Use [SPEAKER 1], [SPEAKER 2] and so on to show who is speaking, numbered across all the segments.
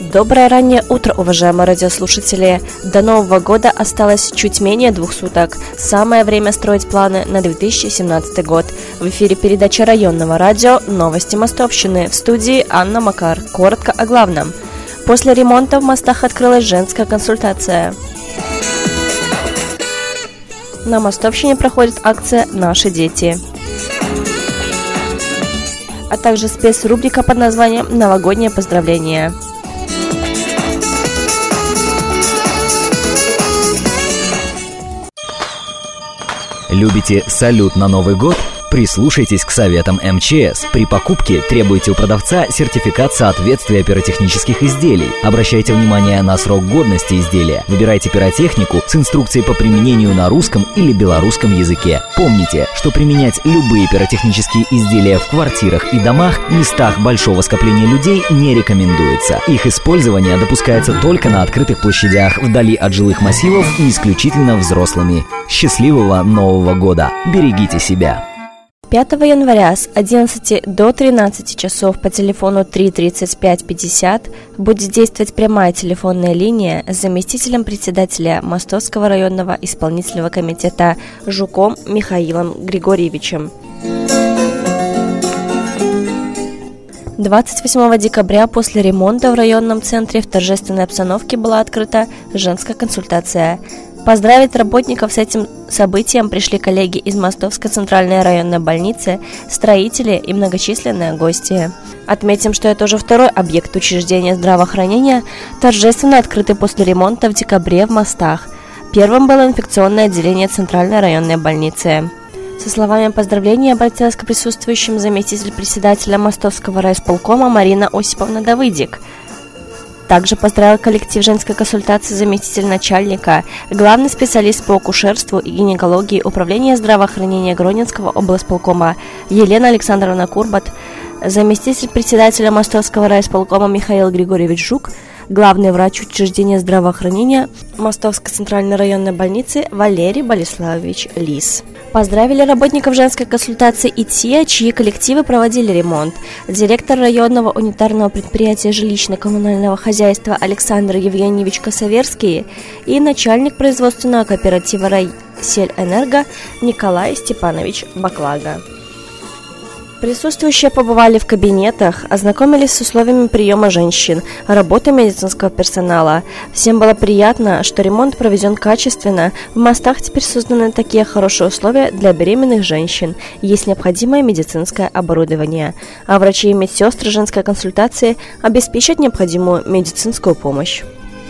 [SPEAKER 1] Доброе раннее утро, уважаемые радиослушатели! До Нового года осталось чуть менее 2 суток. Самое время строить планы на 2017 год. В эфире передача районного радио «Новости Мостовщины». В студии Анна Макар. Коротко о главном. После ремонта в мостах открылась женская консультация. На Мостовщине проходит акция «Наши дети». А также спецрубрика под названием «Новогоднее поздравление».
[SPEAKER 2] Любите салют на Новый год? Прислушайтесь к советам МЧС. При покупке требуйте у продавца сертификат соответствия пиротехнических изделий. Обращайте внимание на срок годности изделия. Выбирайте пиротехнику с инструкцией по применению на русском или белорусском языке. Помните, что применять любые пиротехнические изделия в квартирах и домах, местах большого скопления людей не рекомендуется. Их использование допускается только на открытых площадях, вдали от жилых массивов и исключительно взрослыми. Счастливого Нового года! Берегите себя!
[SPEAKER 1] 5 января с 11 до 13 часов по телефону 3 35 50 будет действовать прямая телефонная линия с заместителем председателя Мостовского районного исполнительного комитета Жуком Михаилом Григорьевичем. 28 декабря после ремонта в районном центре в торжественной обстановке была открыта женская консультация. Поздравить работников с этим событием пришли коллеги из Мостовской центральной районной больницы, строители и многочисленные гости. Отметим, что это уже второй объект учреждения здравоохранения, торжественно открытый после ремонта в декабре в Мостах. Первым было инфекционное отделение центральной районной больницы. Со словами поздравления обратилась к присутствующим заместитель председателя Мостовского райисполкома Марина Осиповна Давыдик. Также поздравил коллектив женской консультации заместитель начальника, главный специалист по акушерству и гинекологии Управления здравоохранения Гронинского облсполкома Елена Александровна Курбат, заместитель председателя Мостовского райисполкома Михаил Григорьевич Жук, главный врач учреждения здравоохранения Мостовской центральной районной больницы Валерий Болеславович Лис. Поздравили работников женской консультации и те, чьи коллективы проводили ремонт. Директор районного унитарного предприятия жилищно-коммунального хозяйства Александр Евгеньевич Косоверский и начальник производственного кооператива «Райсельэнерго» Николай Степанович Баклага. Присутствующие побывали в кабинетах, ознакомились с условиями приема женщин, работой медицинского персонала. Всем было приятно, что ремонт проведен качественно. В мостах теперь созданы такие хорошие условия для беременных женщин. Есть необходимое медицинское оборудование. А врачи и медсестры женской консультации обеспечат необходимую медицинскую помощь.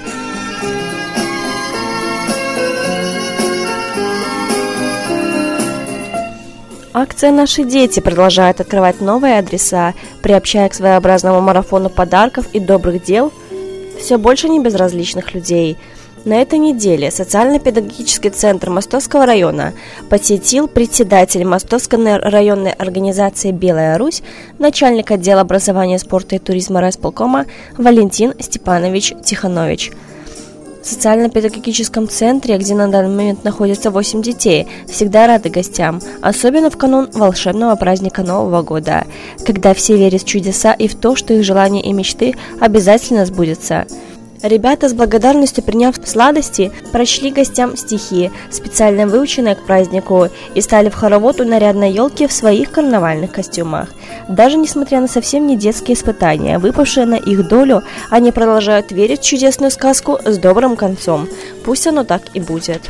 [SPEAKER 1] Акция «Наши дети» продолжает открывать новые адреса, приобщая к своеобразному марафону подарков и добрых дел все больше небезразличных людей. На этой неделе социально-педагогический центр Мостовского района посетил председатель Мостовской районной организации «Белая Русь», начальник отдела образования, спорта и туризма райисполкома Валентин Степанович Тиханович. В социально-педагогическом центре, где на данный момент находится 8 детей, всегда рады гостям, особенно в канун волшебного праздника Нового года, когда все верят в чудеса и в то, что их желания и мечты обязательно сбудутся. Ребята, с благодарностью приняв сладости, прочли гостям стихи, специально выученные к празднику, и стали в хоровод у нарядной елки в своих карнавальных костюмах. Даже несмотря на совсем не детские испытания, выпавшие на их долю, они продолжают верить в чудесную сказку с добрым концом. Пусть оно так и будет.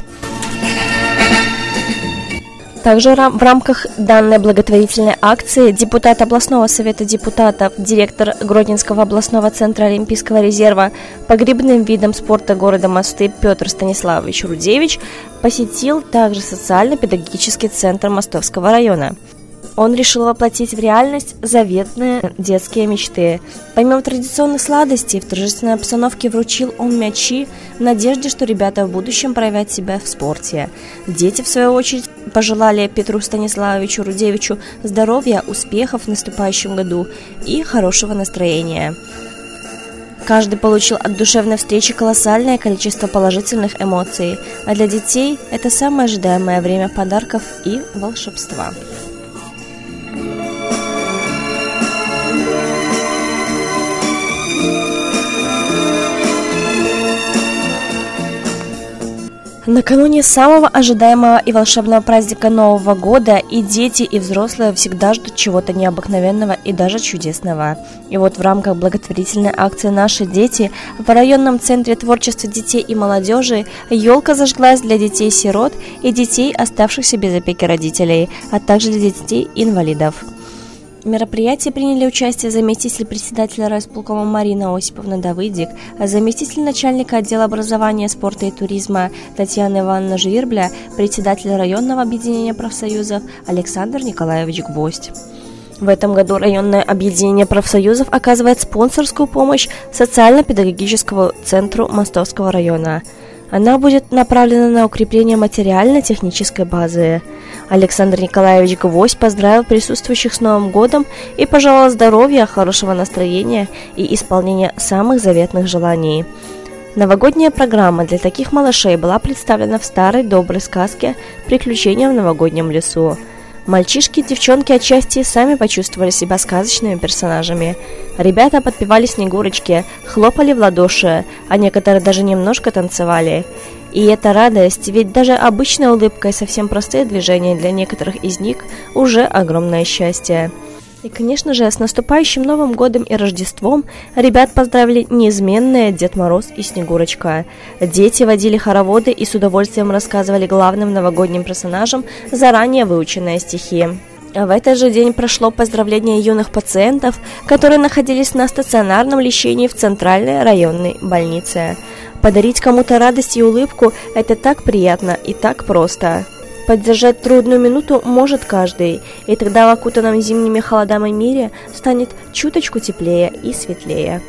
[SPEAKER 1] Также в рамках данной благотворительной акции депутат областного совета депутатов, директор Гродненского областного центра Олимпийского резерва по гребным видам спорта города Мосты Петр Станиславович Рудевич посетил также социально-педагогический центр Мостовского района. Он решил воплотить в реальность заветные детские мечты. Помимо традиционных сладостей, в торжественной обстановке вручил он мячи в надежде, что ребята в будущем проявят себя в спорте. Дети, в свою очередь, пожелали Петру Станиславовичу Рудевичу здоровья, успехов в наступающем году и хорошего настроения. Каждый получил от душевной встречи колоссальное количество положительных эмоций, а для детей это самое ожидаемое время подарков и волшебства. Накануне самого ожидаемого и волшебного праздника Нового года и дети, и взрослые всегда ждут чего-то необыкновенного и даже чудесного. И вот в рамках благотворительной акции «Наши дети» в районном центре творчества детей и молодежи елка зажглась для детей-сирот и детей, оставшихся без опеки родителей, а также для детей-инвалидов. В мероприятии приняли участие заместитель председателя райисполкома Марина Осиповна Давыдик, заместитель начальника отдела образования, спорта и туризма Татьяна Ивановна Жвирбля, председатель районного объединения профсоюзов Александр Николаевич Гвоздь. В этом году районное объединение профсоюзов оказывает спонсорскую помощь социально-педагогическому центру Мостовского района. Она будет направлена на укрепление материально-технической базы. Александр Николаевич Гвоздь поздравил присутствующих с Новым годом и пожелал здоровья, хорошего настроения и исполнения самых заветных желаний. Новогодняя программа для таких малышей была представлена в старой доброй сказке «Приключения в новогоднем лесу». Мальчишки и девчонки отчасти сами почувствовали себя сказочными персонажами. Ребята подпевали Снегурочке, хлопали в ладоши, а некоторые даже немножко танцевали. И это радость, ведь даже обычная улыбка и совсем простые движения для некоторых из них уже огромное счастье. И, конечно же, с наступающим Новым годом и Рождеством ребят поздравили неизменные Дед Мороз и Снегурочка. Дети водили хороводы и с удовольствием рассказывали главным новогодним персонажам заранее выученные стихи. В этот же день прошло поздравление юных пациентов, которые находились на стационарном лечении в Центральной районной больнице. Подарить кому-то радость и улыбку – это так приятно и так просто. Поддержать трудную минуту может каждый, и тогда в окутанном зимними холодами мире станет чуточку теплее и светлее.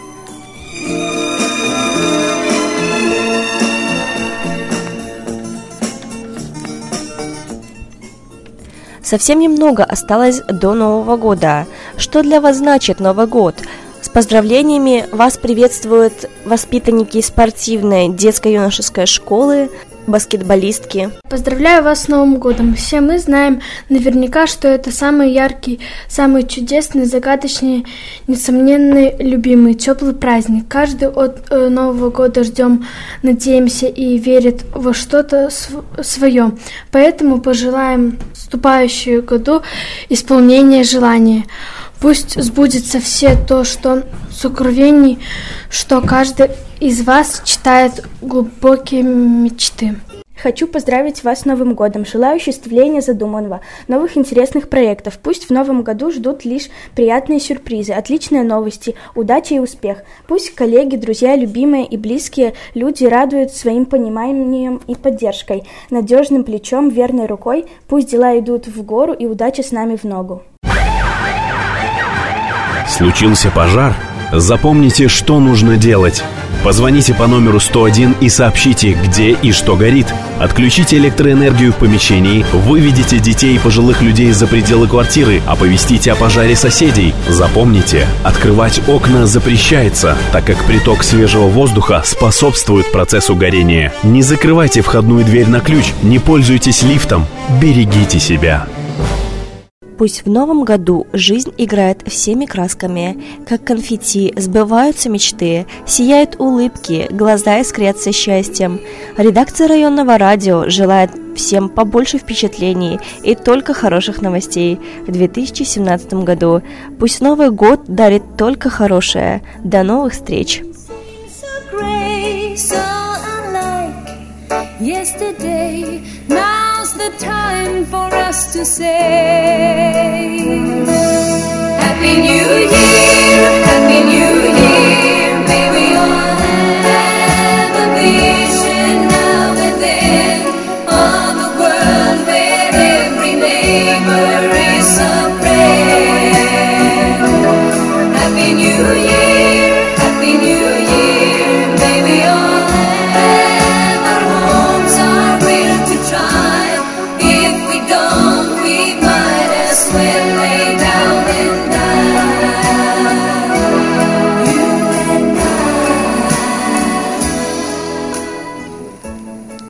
[SPEAKER 1] Совсем немного осталось до Нового года. Что для вас значит Новый год? С поздравлениями вас приветствуют воспитанники спортивной детско-юношеской школы, баскетболистки.
[SPEAKER 3] Поздравляю вас с Новым годом. Все мы знаем наверняка, что это самый яркий, самый чудесный, загадочный, несомненный, любимый, теплый праздник. Каждый от Нового года ждем, надеемся и верит во что-то свое. Поэтому пожелаем вступающему году исполнения желаний. Пусть сбудется все то, что сокровенней, что каждый из вас читает глубокие мечты.
[SPEAKER 4] Хочу поздравить вас с Новым годом. Желаю осуществления задуманного, новых интересных проектов. Пусть в Новом году ждут лишь приятные сюрпризы, отличные новости, удачи и успех. Пусть коллеги, друзья, любимые и близкие люди радуют своим пониманием и поддержкой, надежным плечом, верной рукой. Пусть дела идут в гору и удача с нами в ногу.
[SPEAKER 5] Случился пожар? Запомните, что нужно делать. Позвоните по номеру 101 и сообщите, где и что горит. Отключите электроэнергию в помещении, выведите детей и пожилых людей за пределы квартиры, оповестите о пожаре соседей. Запомните, открывать окна запрещается, так как приток свежего воздуха способствует процессу горения. Не закрывайте входную дверь на ключ, не пользуйтесь лифтом, берегите себя.
[SPEAKER 1] Пусть в новом году жизнь играет всеми красками, как конфетти, сбываются мечты, сияют улыбки, глаза искрятся счастьем. Редакция районного радио желает всем побольше впечатлений и только хороших новостей в 2017 году. Пусть Новый год дарит только хорошее. До новых встреч!
[SPEAKER 6] Yesterday, now's the time for us to say